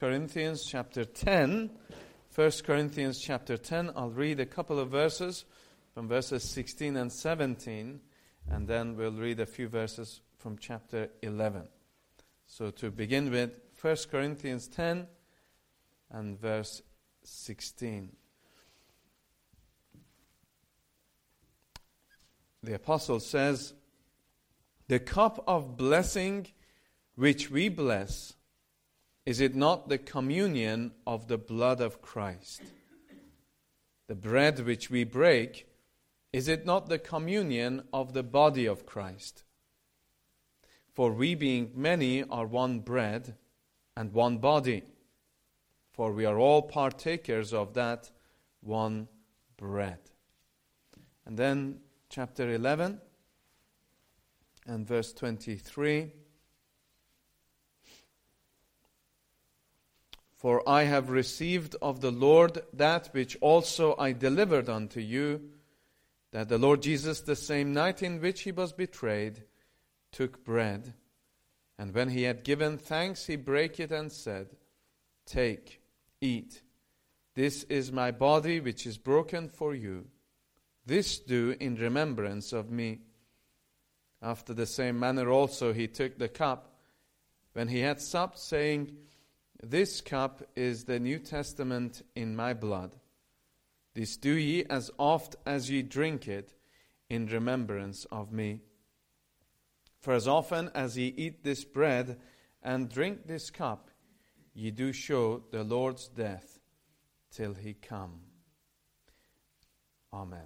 Corinthians chapter 10. 1 Corinthians chapter 10. I'll read a couple of verses from verses 16 and 17, and then we'll read a few verses from chapter 11. So to begin with, 1 Corinthians 10 and verse 16. The apostle says, "The cup of blessing which we bless, is it not the communion of the blood of Christ? The bread which we break, is it not the communion of the body of Christ? For we being many are one bread and one body, for we are all partakers of that one bread." And then chapter 11 and verse 23. "For I have received of the Lord that which also I delivered unto you, that the Lord Jesus, the same night in which he was betrayed, took bread, and when he had given thanks, he brake it and said, 'Take, eat. This is my body which is broken for you. This do in remembrance of me.' After the same manner also he took the cup, when he had supped, saying, 'This cup is the New Testament in my blood. This do ye as oft as ye drink it in remembrance of me. For as often as ye eat this bread and drink this cup, ye do show the Lord's death till he come.'" Amen.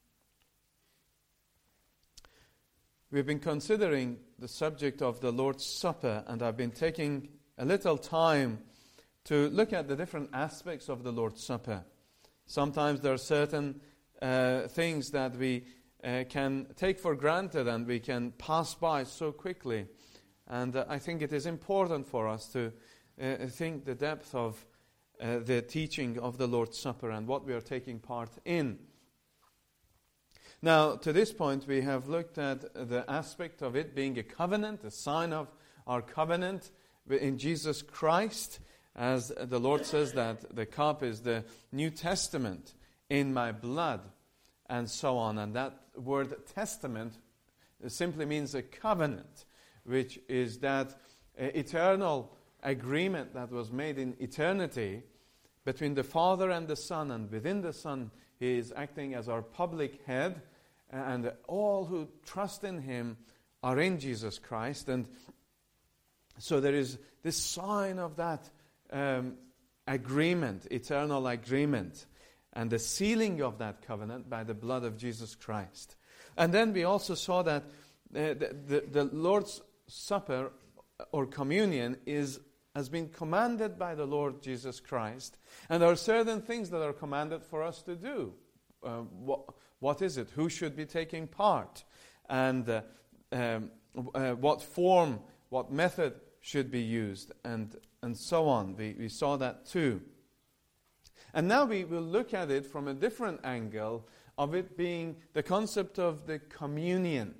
We've been considering the subject of the Lord's Supper, and I've been taking a little time to look at the different aspects of the Lord's Supper. Sometimes there are certain things that we can take for granted and we can pass by so quickly. And I think it is important for us to think the depth of the teaching of the Lord's Supper and what we are taking part in. Now, to this point, we have looked at the aspect of it being a covenant, a sign of our covenant in Jesus Christ, as the Lord says that the cup is the New Testament in my blood, and so on. And that word testament simply means a covenant, which is that eternal agreement that was made in eternity between the Father and the Son, and within the Son he is acting as our public head, and all who trust in him are in Jesus Christ. And so there is this sign of that agreement, eternal agreement, and the sealing of that covenant by the blood of Jesus Christ. And then we also saw that the Lord's Supper or communion has been commanded by the Lord Jesus Christ. And there are certain things that are commanded for us to do. What is it? Who should be taking part? And what form, what method should be used, and so on. We saw that too. And now we will look at it from a different angle, of it being the concept of the communion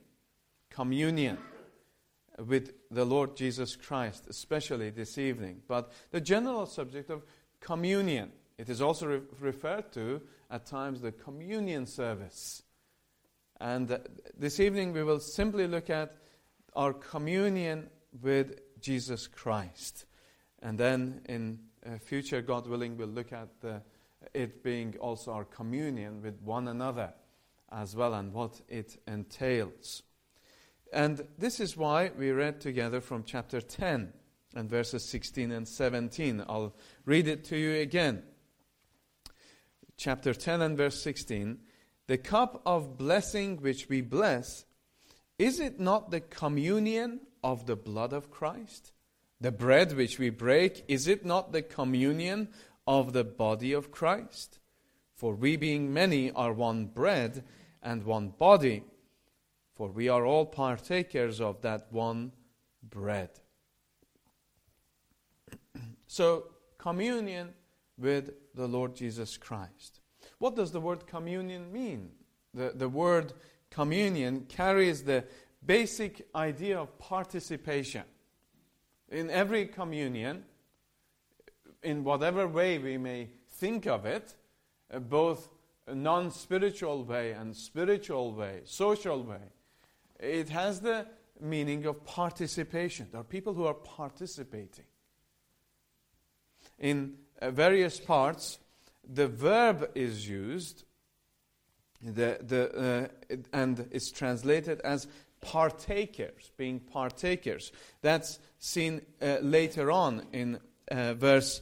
with the Lord Jesus Christ, especially this evening. But the general subject of communion. It is also referred to at times the communion service. And this evening we will simply look at our communion with Jesus Christ. And then in future, God willing, we'll look at it being also our communion with one another as well, and what it entails. And this is why we read together from chapter 10 and verses 16 and 17. I'll read it to you again. Chapter 10 and verse 16. "The cup of blessing which we bless, is it not the communion of the blood of Christ? The bread which we break, is it not the communion of the body of Christ? For we being many are one bread and one body, for we are all partakers of that one bread." So, communion with the Lord Jesus Christ. What does the word communion mean? The word communion carries the basic idea of participation. In every communion, in whatever way we may think of it, both a non-spiritual way and spiritual way, social way, it has the meaning of participation. There are people who are participating. In various parts, the verb is used, and it's translated as partakers, being partakers. That's seen later on in verse.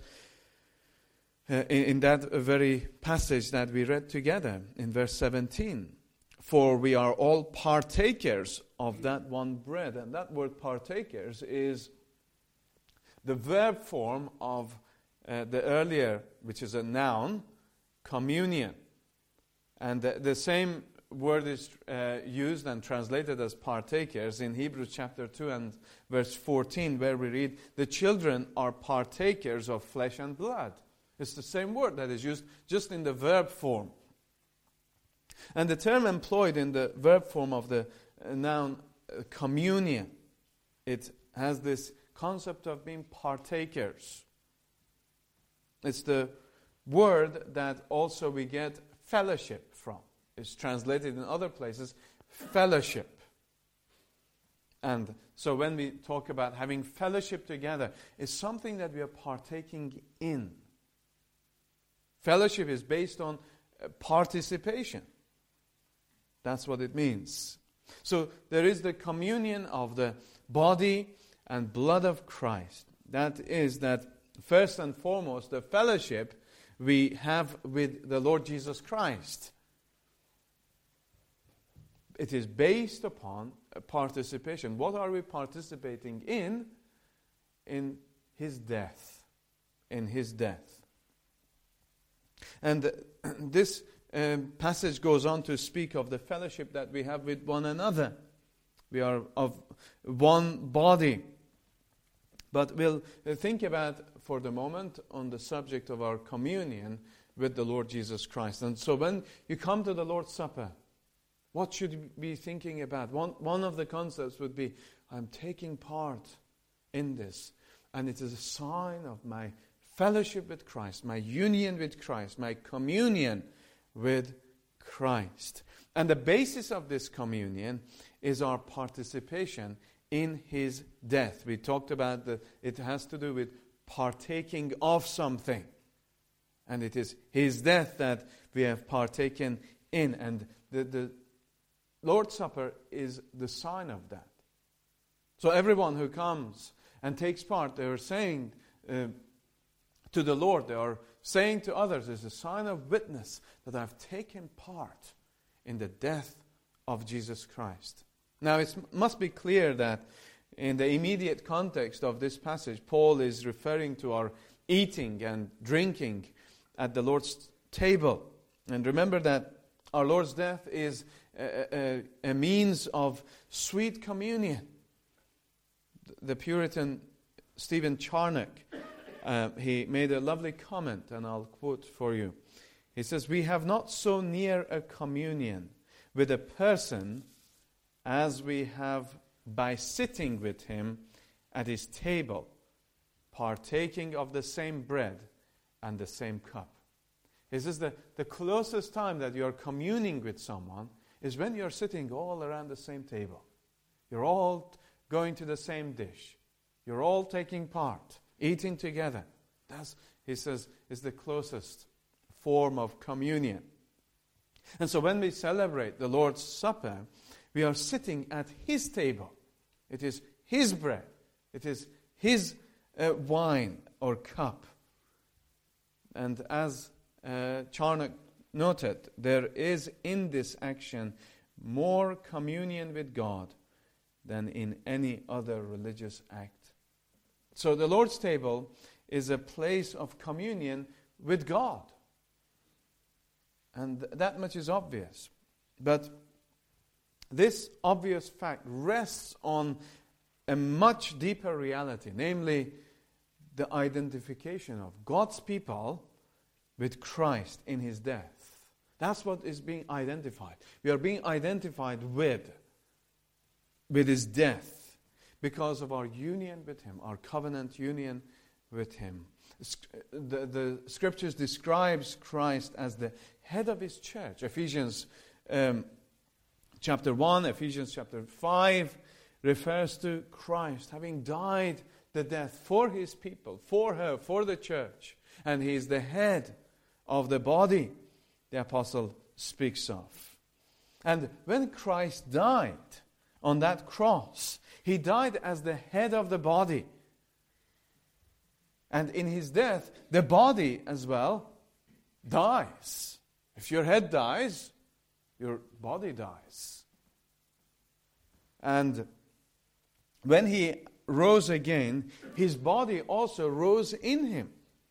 In that very passage that we read together, in verse 17. For we are all partakers of that one bread. And that word partakers is the verb form of the earlier, which is a noun, communion. And the same word is used and translated as partakers in Hebrews chapter 2 and verse 14, where we read, the children are partakers of flesh and blood. It's the same word that is used just in the verb form. And the term employed in the verb form of the noun communion, it has this concept of being partakers. It's the word that also we get fellowship from. It's translated in other places, fellowship. And so when we talk about having fellowship together, it's something that we are partaking in. Fellowship is based on participation. That's what it means. So there is the communion of the body and blood of Christ. That is that first and foremost, the fellowship we have with the Lord Jesus Christ. It is based upon participation. What are we participating in? In His death. In His death. And this passage goes on to speak of the fellowship that we have with one another. We are of one body. But we'll think about, for the moment, on the subject of our communion with the Lord Jesus Christ. And so when you come to the Lord's Supper, what should you be thinking about? One of the concepts would be, I'm taking part in this. And it is a sign of my fellowship with Christ, my union with Christ, my communion with Christ. And the basis of this communion is our participation in His death. We talked about that it has to do with partaking of something. And it is His death that we have partaken in. And the Lord's Supper is the sign of that. So everyone who comes and takes part, they are saying to the Lord, they are saying to others, is a sign of witness that I've taken part in the death of Jesus Christ. Now it must be clear that in the immediate context of this passage, Paul is referring to our eating and drinking at the Lord's table. And remember that our Lord's death is a means of sweet communion. The Puritan Stephen Charnock, he made a lovely comment, and I'll quote for you. He says, "We have not so near a communion with a person as we have by sitting with him at his table, partaking of the same bread and the same cup." He says the closest time that you're communing with someone is when you're sitting all around the same table. You're all going to the same dish. You're all taking part, eating together. That's, he says, is the closest form of communion. And so when we celebrate the Lord's Supper, we are sitting at His table. It is His bread. It is His wine or cup. And as Charnock noted, there is in this action more communion with God than in any other religious act. So the Lord's table is a place of communion with God. And that much is obvious. But this obvious fact rests on a much deeper reality, namely the identification of God's people with Christ in His death. That's what is being identified. We are being identified with His death because of our union with Him, our covenant union with Him. The Scriptures describes Christ as the head of His church. Ephesians chapter 1, Ephesians chapter 5 refers to Christ having died the death for His people, for her, for the church. And He is the head of the body the apostle speaks of. And when Christ died on that cross, He died as the head of the body. And in His death, the body as well dies. If your head dies, your body dies. And when He rose again, His body also rose in Him.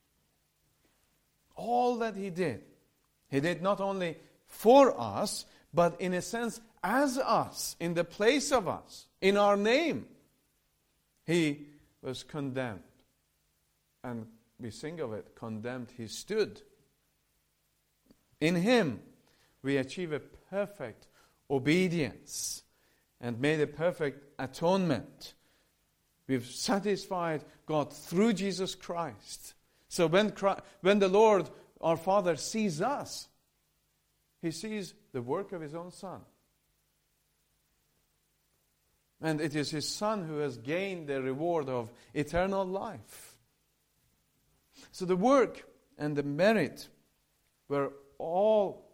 All that He did not only for us, but in a sense as us, in the place of us, in our name. He was condemned. And we sing of it, condemned He stood. In Him we achieve a perfect obedience and made a perfect atonement. We've satisfied God through Jesus Christ. So when the Lord, our Father, sees us, He sees the work of His own Son. And it is His Son who has gained the reward of eternal life. So the work and the merit were all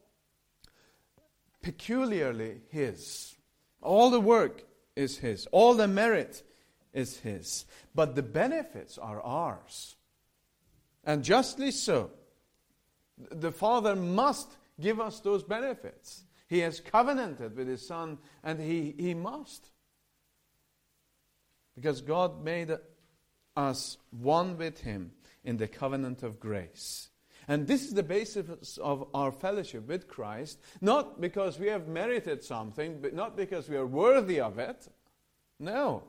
peculiarly His. All the work is His. All the merit is His. But the benefits are ours. And justly so. The Father must give us those benefits. He has covenanted with His Son, and He must. Because God made us one with Him in the covenant of grace. And this is the basis of our fellowship with Christ, not because we have merited something, but not because we are worthy of it. No.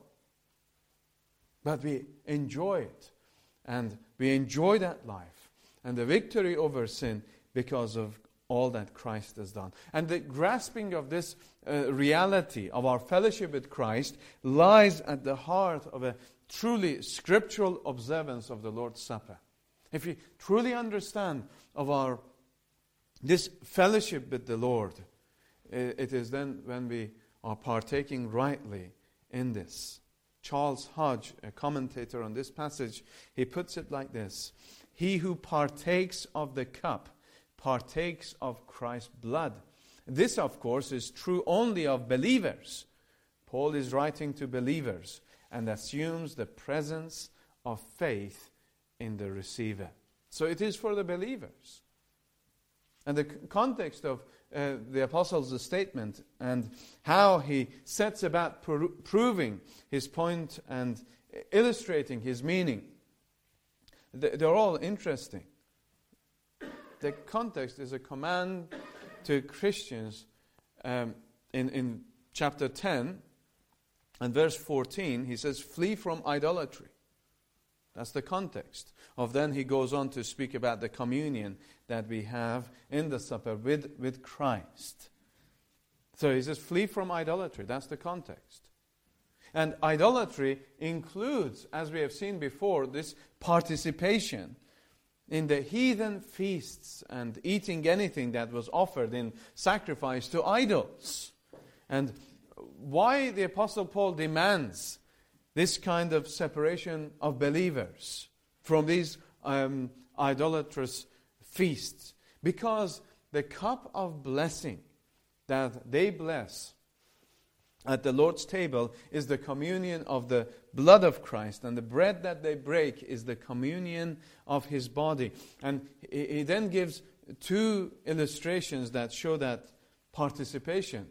But we enjoy it. And we enjoy that life and the victory over sin because of all that Christ has done. And the grasping of this reality of our fellowship with Christ lies at the heart of a truly scriptural observance of the Lord's Supper. If we truly understand of this fellowship with the Lord, it is then when we are partaking rightly in this. Charles Hodge, a commentator on this passage, he puts it like this: He who partakes of the cup partakes of Christ's blood. This, of course, is true only of believers. Paul is writing to believers and assumes the presence of faith in the receiver. So it is for the believers. And the context of the apostle's statement and how he sets about proving his point and illustrating his meaning, they're all interesting. The context is a command to Christians in chapter 10 and verse 14. He says, flee from idolatry. That's the context. Then he goes on to speak about the communion that we have in the supper with Christ. So he says, flee from idolatry. That's the context. And idolatry includes, as we have seen before, this participation in the heathen feasts and eating anything that was offered in sacrifice to idols. And why the Apostle Paul demands this kind of separation of believers from these idolatrous feasts? Because the cup of blessing that they bless at the Lord's table is the communion of the blood of Christ, and the bread that they break is the communion of His body. And he then gives two illustrations that show that participation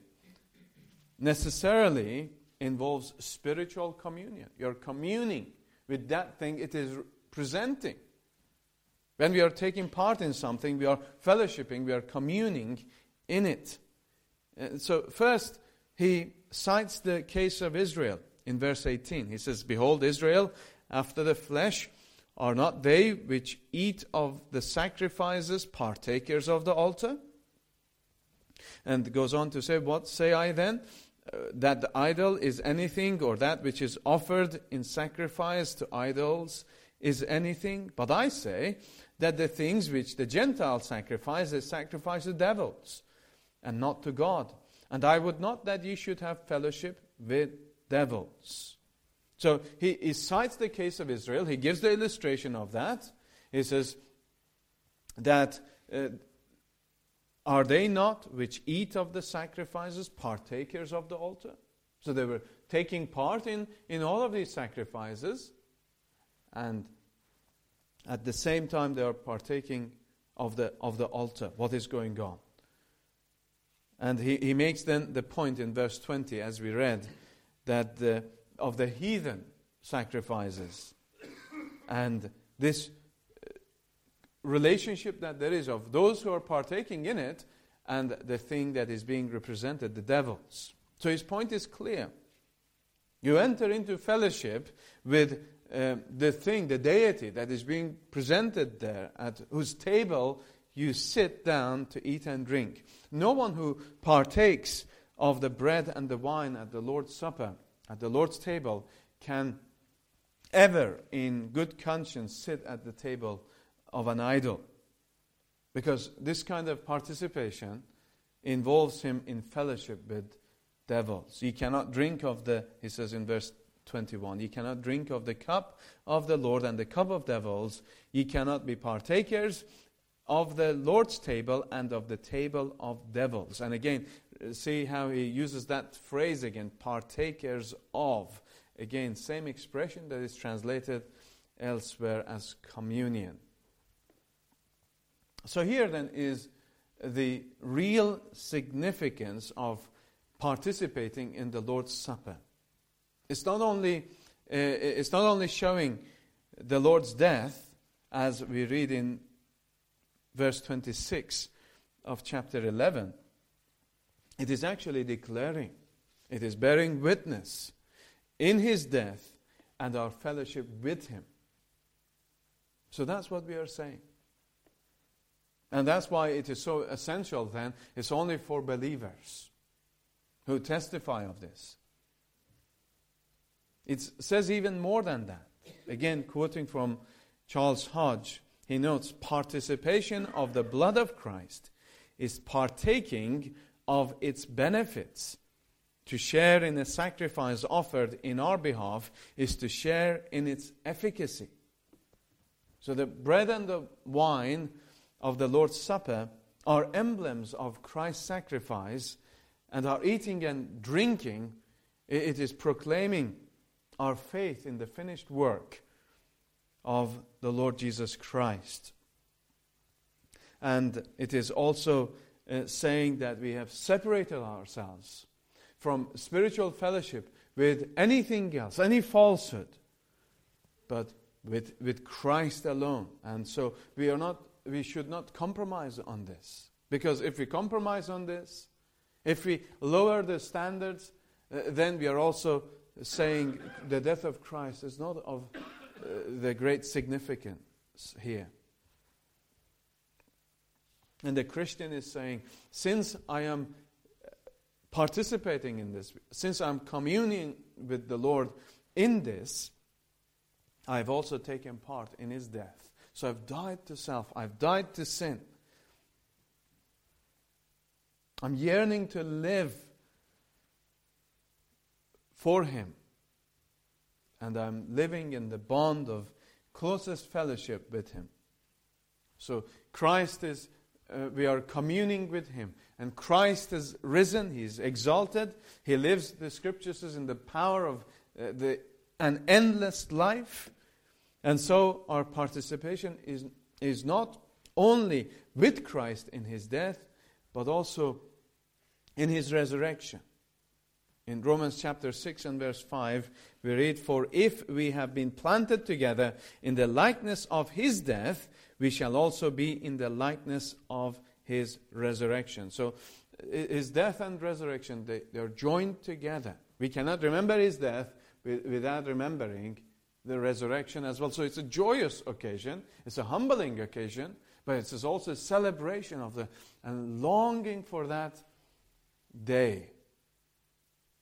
necessarily involves spiritual communion. You're communing with that thing it is presenting. When we are taking part in something, we are fellowshipping, we are communing in it. So first, he cites the case of Israel in verse 18. He says, behold, Israel, after the flesh, are not they which eat of the sacrifices partakers of the altar? And goes on to say, what say I then? That the idol is anything, or that which is offered in sacrifice to idols is anything, but I say that the things which the Gentiles sacrifice, they sacrifice to devils, and not to God. And I would not that ye should have fellowship with devils. So he cites the case of Israel. He gives the illustration of that. He says that are they not which eat of the sacrifices partakers of the altar? So they were taking part in all of these sacrifices, and at the same time they are partaking of the altar, what is going on. And he makes then the point in verse 20, as we read, that of the heathen sacrifices and this relationship that there is of those who are partaking in it and the thing that is being represented, the devils. So his point is clear. You enter into fellowship with the thing, the deity that is being presented there, at whose table you sit down to eat and drink. No one who partakes of the bread and the wine at the Lord's Supper, at the Lord's table, can ever in good conscience sit at the table of an idol. Because this kind of participation involves him in fellowship with devils. He cannot drink of he says in verse 21, ye cannot drink of the cup of the Lord and the cup of devils. Ye cannot be partakers of the Lord's table and of the table of devils. And again, see how he uses that phrase again, partakers of. Again, same expression that is translated elsewhere as communion. So here then is the real significance of participating in the Lord's Supper. It's not only showing the Lord's death, as we read in verse 26 of chapter 11. It is actually declaring, it is bearing witness in his death and our fellowship with him. So that's what we are saying. And that's why it is so essential then. It's only for believers who testify of this. It says even more than that. Again, quoting from Charles Hodge, he notes, participation of the blood of Christ is partaking of its benefits. To share in a sacrifice offered in our behalf is to share in its efficacy. So the bread and the wine of the Lord's Supper are emblems of Christ's sacrifice, and our eating and drinking, it is proclaiming our faith in the finished work of the Lord Jesus Christ. And it is also saying that we have separated ourselves from spiritual fellowship with anything else, any falsehood, but with Christ alone. And so we should not compromise on this. Because if we compromise on this, if we lower the standards, then we are also saying the death of Christ is not of the great significance here. And the Christian is saying, since I am participating in this, since I'm communing with the Lord in this, I've also taken part in his death. So I've died to self. I've died to sin. I'm yearning to live for him. And I'm living in the bond of closest fellowship with him. So Christ is, we are communing with him. And Christ is risen. He is exalted. He lives, the scripture says, in the power of an endless life. And so our participation is not only with Christ in his death, but also in his resurrection. In Romans chapter 6 and verse 5, we read, for if we have been planted together in the likeness of his death, we shall also be in the likeness of his resurrection. So his death and resurrection, they are joined together. We cannot remember his death without remembering the resurrection as well. So it's a joyous occasion, it's a humbling occasion, but it's also a celebration of and longing for that day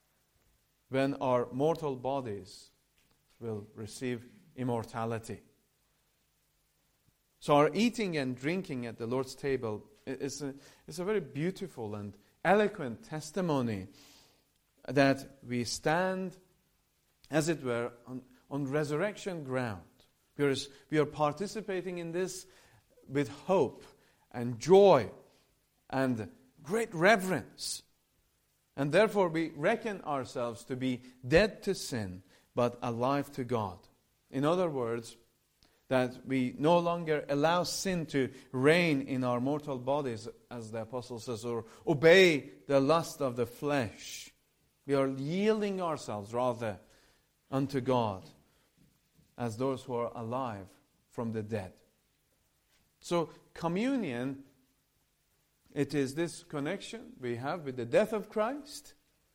when our mortal bodies will receive immortality. So our eating and drinking at the Lord's table is a very beautiful and eloquent testimony that we stand, as it were, on resurrection ground. We are participating in this with hope and joy and great reverence. And therefore we reckon ourselves to be dead to sin, but alive to God. In other words, that we no longer allow sin to reign in our mortal bodies, as the apostle says, or obey the lust of the flesh. We are yielding ourselves rather unto God as those who are alive from the dead. So communion, it is this connection we have with the death of Christ.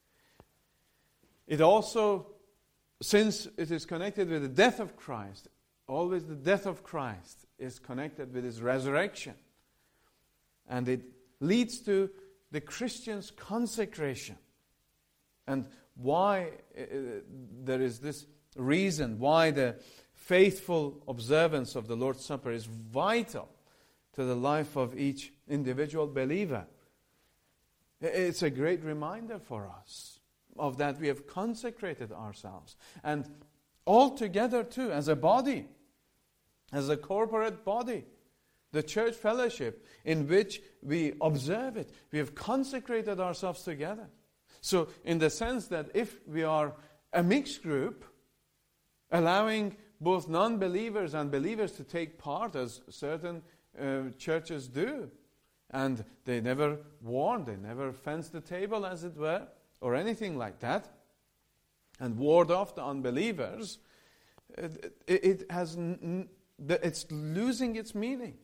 It also, since it is connected with the death of Christ, always the death of Christ is connected with His resurrection. And it leads to the Christian's consecration. And why there is this reason why the faithful observance of the Lord's Supper is vital to the life of each individual believer. It's a great reminder for us of that we have consecrated ourselves. And all together too, as a body, as a corporate body, the church fellowship in which we observe it, we have consecrated ourselves together. So in the sense that if we are a mixed group, allowing both non-believers and believers to take part, as certain churches do, and they never warn, they never fence the table, as it were, or anything like that, and ward off the unbelievers, it's losing its meaning.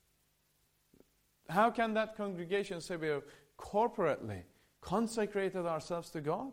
How can that congregation say we have corporately consecrated ourselves to God?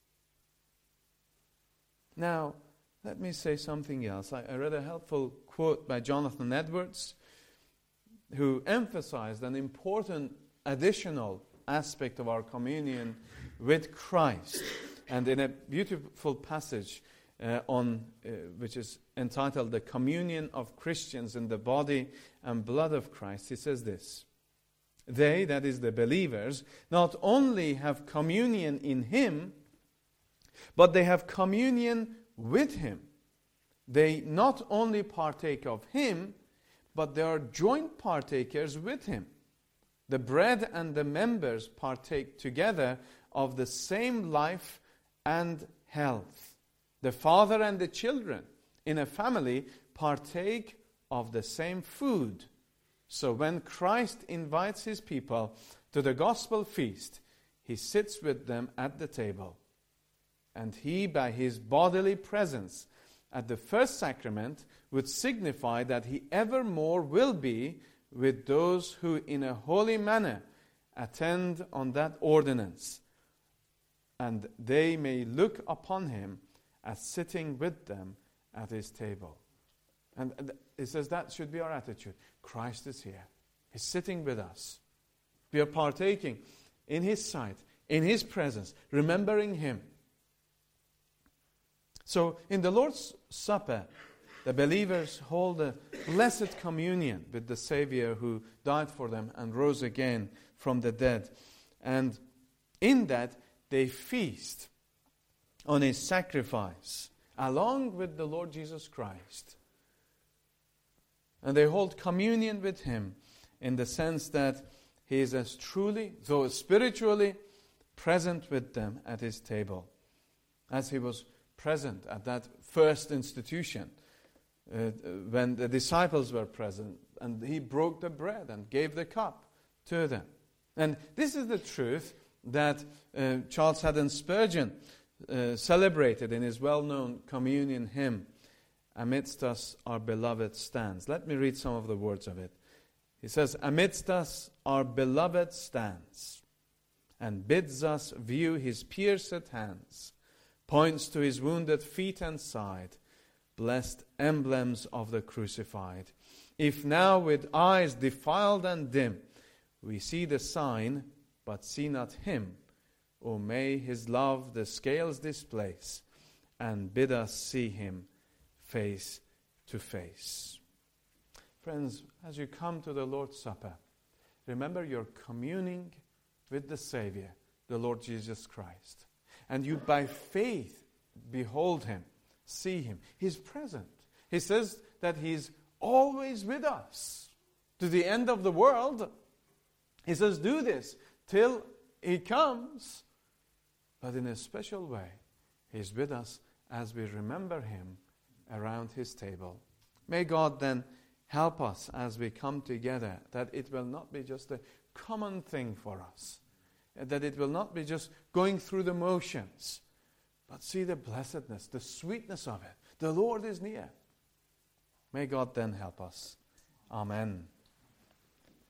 Now, let me say something else. I read a helpful quote by Jonathan Edwards, who emphasized an important additional aspect of our communion with Christ. And in a beautiful passage which is entitled The Communion of Christians in the Body and Blood of Christ, he says this: they, that is the believers, not only have communion in Him, but they have communion with Him. They not only partake of Him, but they are joint partakers with Him. The bread and the members partake together of the same life and health. The father and the children in a family partake of the same food. So when Christ invites His people to the gospel feast, He sits with them at the table. And He, by His bodily presence at the first sacrament, would signify that He evermore will be with those who in a holy manner attend on that ordinance, and they may look upon Him as sitting with them at His table. And it says that should be our attitude. Christ is here. He's sitting with us. We are partaking in His sight, in His presence, remembering Him. So in the Lord's Supper, the believers hold a blessed communion with the Savior who died for them and rose again from the dead. And in that, they feast on His sacrifice along with the Lord Jesus Christ. And they hold communion with Him in the sense that He is as truly, though spiritually, present with them at His table, as He was present at that first institution when the disciples were present, and He broke the bread and gave the cup to them. And this is the truth that Charles Haddon Spurgeon celebrated in his well-known communion hymn, "Amidst us our beloved stands." Let me read some of the words of it. He says, "Amidst us our beloved stands, and bids us view His pierced hands, points to His wounded feet and side, blessed emblems of the crucified. If now with eyes defiled and dim we see the sign, but see not Him, O may His love the scales displace, and bid us see Him face to face." Friends, as you come to the Lord's Supper, remember you're communing with the Savior, the Lord Jesus Christ. And you by faith behold Him, see Him. He's present. He says that He's always with us to the end of the world. He says, do this till He comes. But in a special way, He's with us as we remember Him around His table. May God then help us as we come together, that it will not be just a common thing for us, that it will not be just going through the motions, but see the blessedness, the sweetness of it. The Lord is near. May God then help us. Amen.